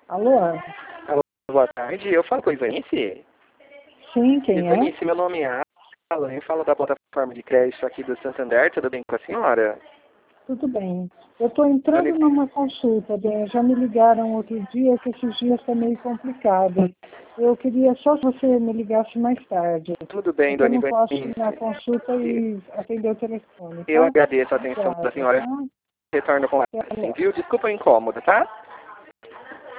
Alô? Alô, boa tarde. Eu falo com a Ivanice? Sim, quem é? Ivanice, meu nome é Alan. Eu falo da plataforma de crédito aqui do Santander. Tudo bem com a senhora? Tudo bem. Eu estou entrando numa consulta, bem, já me ligaram outro dia, que esses dias está meio complicado. Eu queria só que você me ligasse mais tarde. Tudo bem, Porque eu dona não posso Ivanice. ir na consulta e atender o telefone, Eu tá? agradeço a atenção da Obrigada, senhora. tá? Retorno com ela, Até assim, logo. viu? Desculpa o incômodo, tá?